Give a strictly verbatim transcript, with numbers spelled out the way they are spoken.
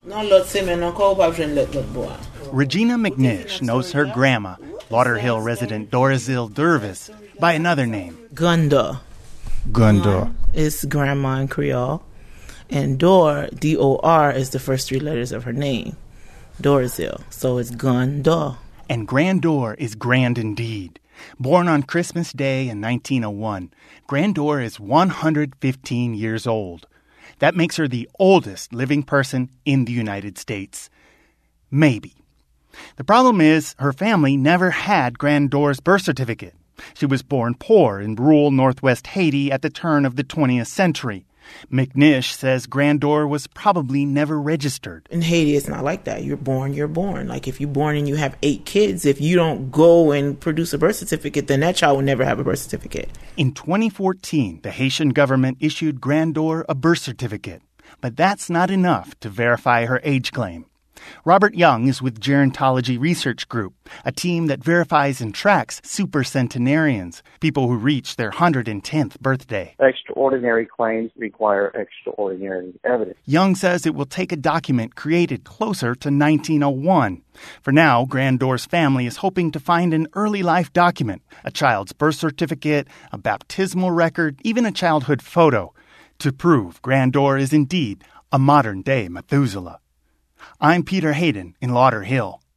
Regina McNish knows her grandma, Lauderhill resident Dorazil Dervis, by another name. Gunda. Gunda. Is grandma in Creole. And Dor, D O R, is the first three letters of her name. Dorazil. So it's Gunda. And Grandor is grand indeed. Born on Christmas Day in nineteen oh one, Grandor is one hundred fifteen years old. That makes her the oldest living person in the United States. Maybe. The problem is her family never had Grandor's birth certificate. She was born poor in rural northwest Haiti at the turn of the twentieth century. McNish says Grandor was probably never registered. In Haiti, it's not like that. You're born, you're born. Like if you're born and you have eight kids, if you don't go and produce a birth certificate, then that child will never have a birth certificate. In twenty fourteen, the Haitian government issued Grandor a birth certificate. But that's not enough to verify her age claim. Robert Young is with Gerontology Research Group, a team that verifies and tracks supercentenarians, people who reach their one hundred tenth birthday. Extraordinary claims require extraordinary evidence. Young says it will take a document created closer to nineteen oh one. For now, Grandor's family is hoping to find an early life document, a child's birth certificate, a baptismal record, even a childhood photo, to prove Grandor is indeed a modern-day Methuselah. I'm Peter Hayden in Lauderhill.